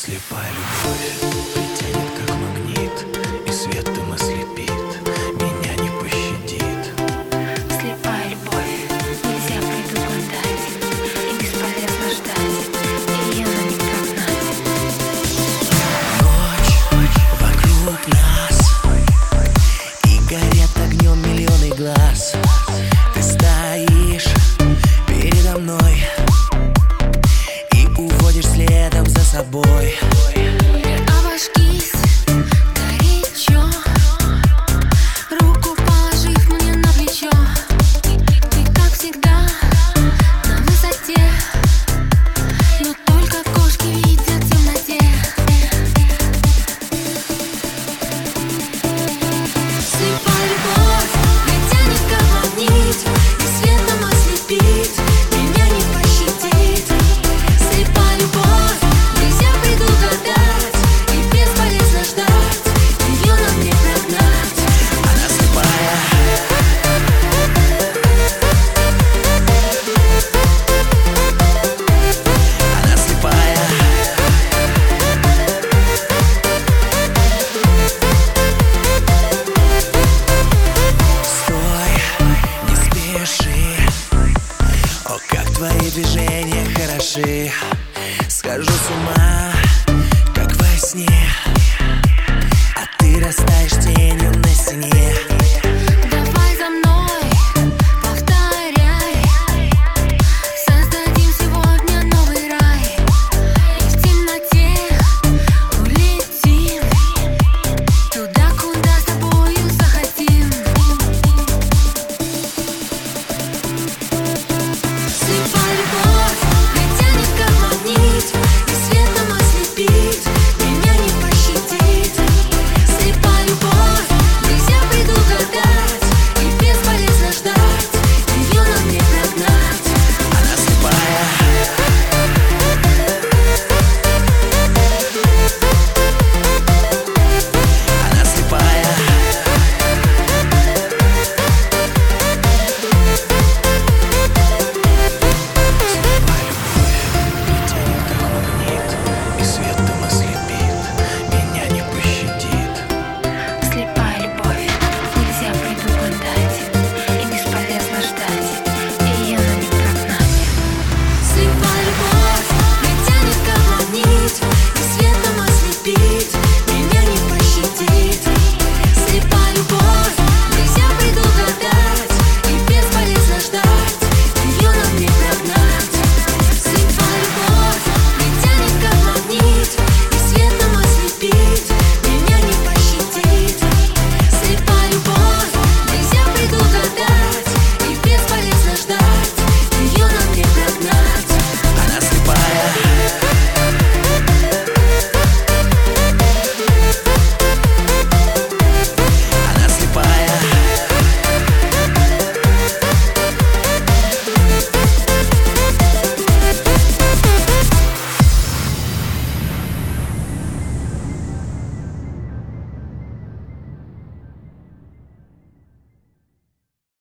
Слепая любовь притянет, как магнит, и светом ослепит, меня не пощадит. Слепая любовь, нельзя предугадать, и бесполезно ждать, и ее не прогнать. Ночь вокруг нас, и горят огнем миллионы глаз. Ты стоишь передо мной и уводишь следом за собой. Обожгись горячо, руку положив мне на плечо. Ты, как всегда, на высоте, но только кошки видят в темноте. Слепая любовь притянет, как магнит, и светом ослепит, меня не пощадит. Слепая любовь, нельзя предугадать, и бесполезно ждать, ее нам не прогнать. Она слепая, она слепая. Стой, не спеши, о, как твои движения хороши. Схожу с ума, как во сне, а ты растаешь тенью на стене.